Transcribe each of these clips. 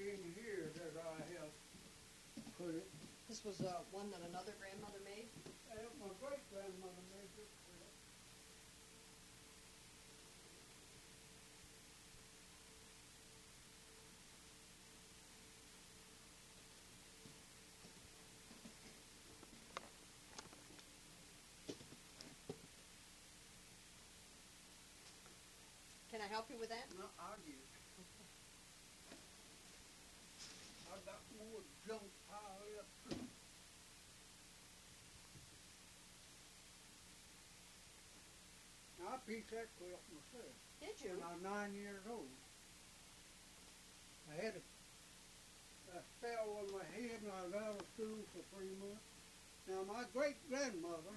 in here that I have put it. This was one that another grandmother made? My great-grandmother made this quilt. Can I help you with that? No, I'll get it. I got more junk piled up. Now, I pieced that quilt myself. Did you? When I was 9 years old. I had a spell on my head and I was out of school for 3 months. Now, my great-grandmother...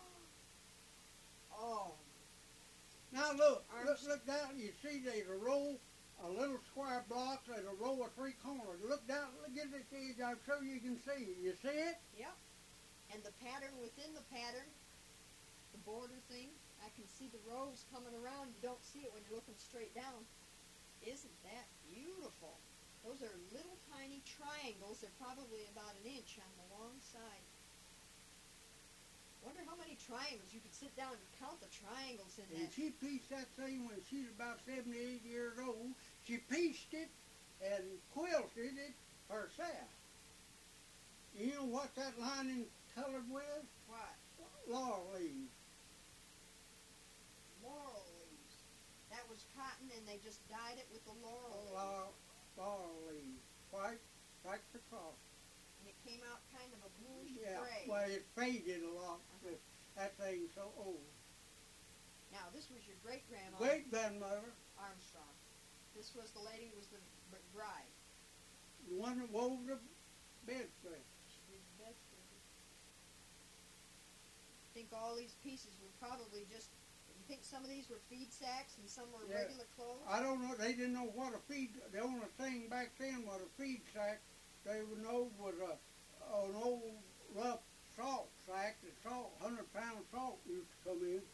Oh. Now, look down. You see there's a row of little square blocks. There's a row of 3 corners. Look down. Look at this edge. I'm sure you can see it. You see it? Yep. And the pattern within the pattern, the border thing, I can see the rows coming around. You don't see it when you're looking straight down. Isn't that beautiful? Those are little tiny triangles. They're probably about 1 inch on the long side. Wonder how many triangles. You could sit down and count the triangles in And that. she pieced that thing when she was about 78 years old. She pieced it and quilted it herself. You know what that lining colored with? What? Laurel leaves. Laurel leaves. That was cotton and they just dyed it with the laurel leaves. Laurel leaves. White, right across. And it came out kind of a bluish Yeah, gray. well, it faded a lot. That thing's so old. Now, this was your great-grandma, Great-grandmother, Armstrong. This was the lady who was the bride. the one that wove the bedspread. She did the best for you. I think all these pieces were probably just, you think some of these were feed sacks and some were Yeah. regular clothes? I don't know. They didn't know what a feed. The only thing back then was a feed sack. They would know was an old rough salt sack. The salt, 100-pound salt used to come in.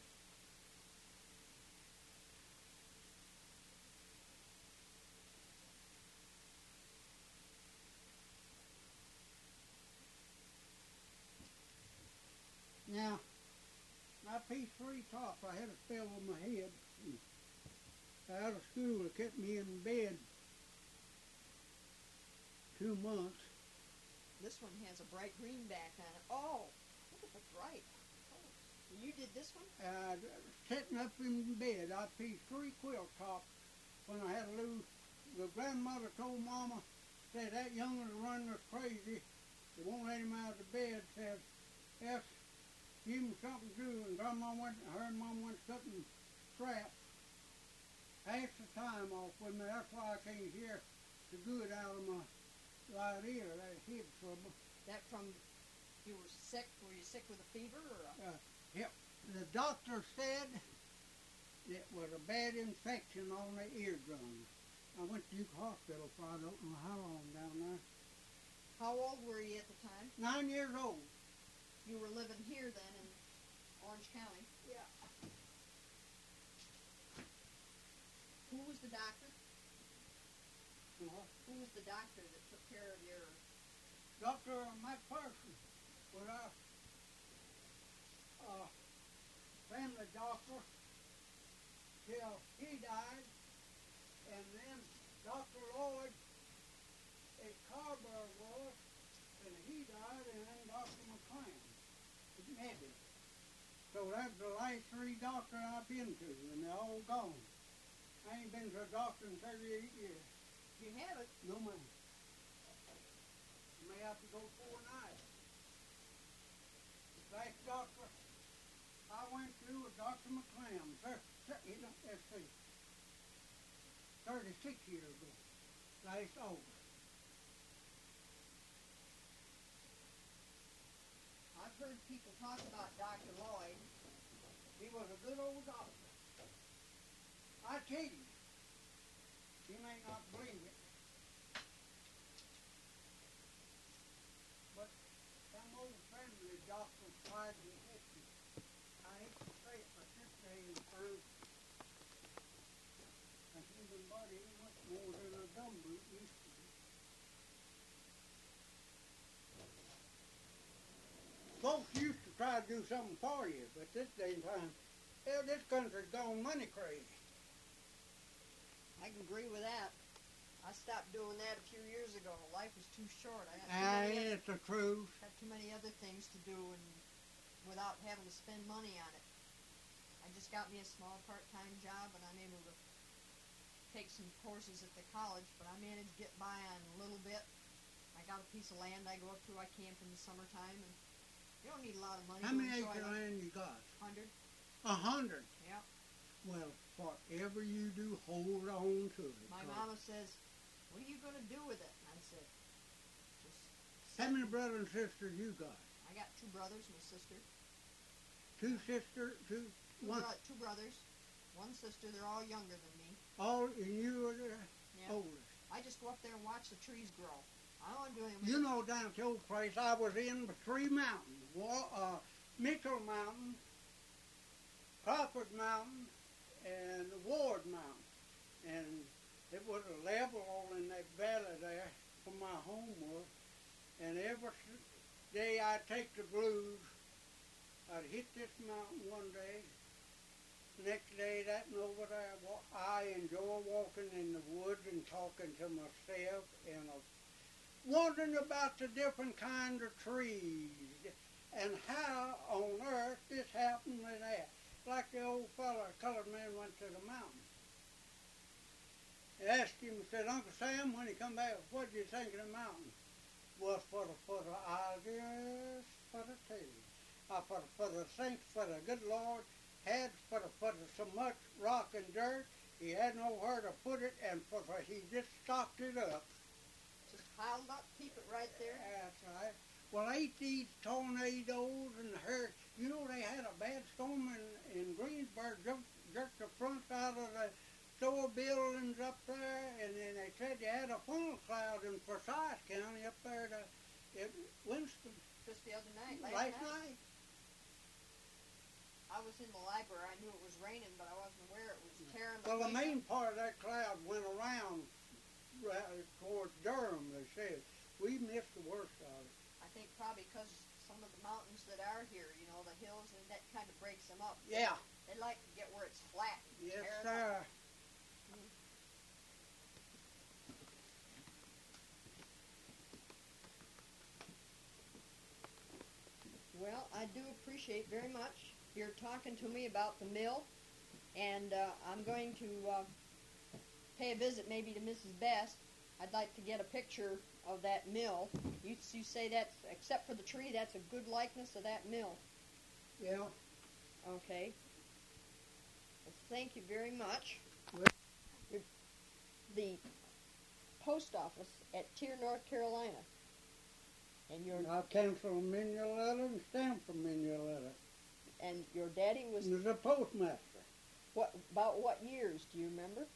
Now, my piece 3 tops, I had a spell on my head. Out of school, it kept me in bed 2 months. This one has a bright green back on it. Oh, look at the bright. Oh. You did this one? Sitting up in bed, I pieced 3 quilt tops when I had to lose. The grandmother told Mama, said, that young one's running us crazy. They won't let him out of the bed. Said, yes, give him something to do. And her and Mom went cutting straps. Half the time off with me. That's why I can't hear the good out of my right ear, that head trouble. That from, you were sick? Were you sick with a fever or a... Yep. The doctor said it was a bad infection on the eardrums. I went to Duke Hospital for I don't know how long down there. How old were you at the time? 9 years old. You were living here then in Orange County. Yeah. Who was the doctor? What? Who was the doctor that took care of your... Dr. McPherson was our family doctor till he died, and then Dr. Lloyd at Carver was, and he died, and then Dr. McLean at Mebby. So that's the last 3 doctors I've been to, and they're all gone. I ain't been to a doctor in 38 years. You have it. No money. You may have to go 4 nights. The last doctor I went to was Dr. McLean. Let's see, 36 years ago. Last August. I've heard people talk about Dr. Lloyd. He was a good old doctor. I tell you, you may not believe it, but some old family doctors tried to help me. I hate to say it, my sister ain't improved. And human body ain't much more than a dumb brute used to be. try to do something for you. But this day and time, hell, this country's gone money crazy. I can agree with that. I stopped doing that a few years ago. Life was too short. I got It's the truth. too many other things to do, and without having to spend money on it. I just got me a small part-time job, and I'm able to take some courses at the college, but I manage to get by on a little bit. I got a piece of land I go up to. I camp in the summertime, and you don't need a lot of money. How many to acres enjoy of life. land you got? 100. 100. Yeah. Well, whatever you do, hold on to it. My mama says, "What are you going to do with it?" And I said, "Just." How many brothers and sisters you got? I got 2 brothers and a sister. 2 sisters, one. 2 brothers, 1 sister. They're all younger than me. All, and you are the Yeah. oldest. I just go up there and watch the trees grow. I don't want to do anything. You know, down at the old place, I was in the 3 mountains. Mitchell Mountain, Crawford Mountain, and Ward Mountain. And it was a level in that valley there where my home was. And every day I'd take the blues. I'd hit this mountain one day. The next day, that and over there, I enjoy walking in the woods and talking to myself and wondering about the different kinds of trees and how on earth this happened and that. Like the old fella, colored man, went to the mountain. I asked him, I said, "Uncle Sam, when he come back, what did you think of the mountain?" "Well, for the I guess for the tea. For the saints, for the good Lord, had for so much rock and dirt, he had nowhere to put it, and he just stocked it up." Just piled up, keep it right there. That's right. Well, ain't these tornadoes and hurricanes, you know, they had a bad storm in Greensburg, jerked the front out of the store buildings up there, and then they said they had a funnel cloud in Forsyth County up there at Winston. Just the other night, Last night. I was in the library. I knew it was raining, but I wasn't aware it was tearing. Well, the main part of that cloud went around towards Durham, they said. We missed the worst of it. I think probably because some of the mountains that are here, you know, the hills, and that kind of breaks them up. Yeah. They like to get where it's flat. Yes, tear it sir. up. Well, I do appreciate very much your talking to me about the mill, and I'm going to pay a visit maybe to Mrs. Best. I'd like to get a picture of that mill. You say that's, except for the tree, that's a good likeness of that mill. Yeah. Okay. Well, thank you very much. Well- The post office at Tier, North Carolina. And your I cancelled them in your letter and stamped them in your letter. and your daddy was He was a postmaster. about what years, do you remember?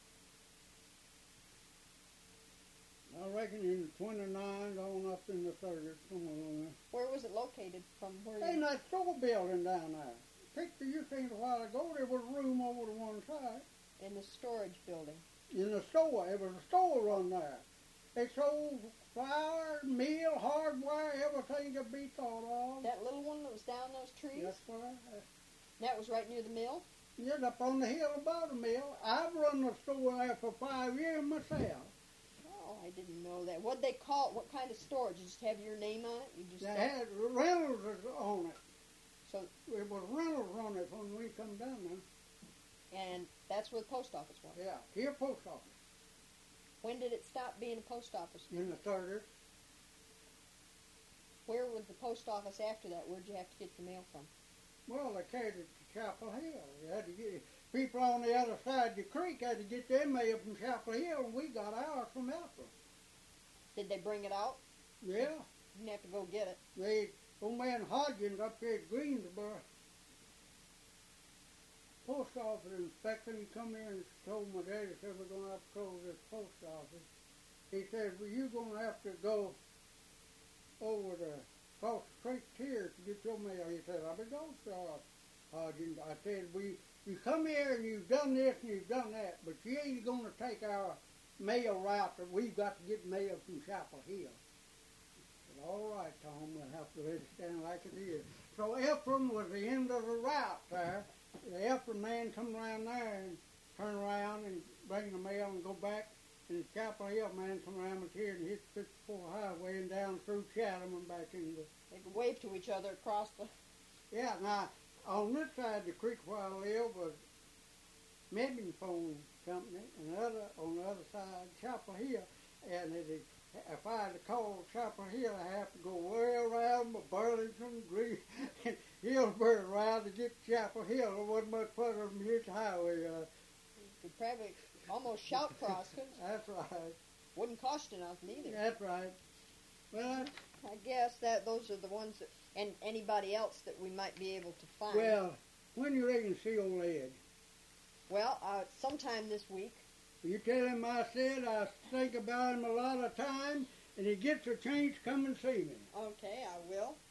I reckon in the 29s on up in the 30s, somewhere along there. Where was it located from where Hey, you... that store building down there. Picture you seen a while ago, there was room over to one side. In the storage building. In the store, there was a store run there. They sold flour, meal, hardware, everything could be thought of. That little one that was down those trees? Yes, sir. That was right near the mill? Yes, up on the hill above the mill. I've run the store there for 5 years myself. Oh, I didn't know that. What'd they call it? What kind of storage? You just have your name on it? You just They had Reynolds on it. So, It was Reynolds on it when we come down there. and that's where the post office was. Yeah, here post office. When did it stop being a post office? In the 30s. Where was the post office after that? Where'd you have to get your mail from? Well, they carried it to Chapel Hill. You had to get it. People on the other side of the creek had to get their mail from Chapel Hill, and we got ours from Ethel. Did they bring it out? Yeah, You didn't have to go get it. they, old man Hodgins up here at Greensboro, post office inspector, he come in and told my daddy, said, "We're going to have to close this post office." He said, "Well, you're going to have to go over to across the creek here to get your mail." He said, "I'll be gone, sir, Hodgins." I said, you come here and you've done this and you've done that, but you ain't going to take our mail route that we've got to get mail from Chapel Hill." I said, "All right, Tom, we'll have to let it stand like it is." So Ephraim was the end of the route there. The Ephraim man come around there and turn around and bring the mail and go back. And the Chapel Hill man come around with here and hit 54 highway and down through Chatham and back into. They could wave to each other across the. Yeah, now on this side of the creek where I live was Medding Phone Company, and on the other side Chapel Hill. And if I had to call Chapel Hill, I have to go way around Burlington, Green, and Hillsbury around to get to Chapel Hill. There wasn't much further from here to highway. You could probably almost shout cross, couldn't you? That's right. Wouldn't cost enough neither. That's right. Well, I guess that those are the ones that, and anybody else that we might be able to find. well, when you reckon to see old Ed? Well, sometime this week. You tell him I said I think about him a lot of time, and he gets a chance to come and see me. Okay, I will.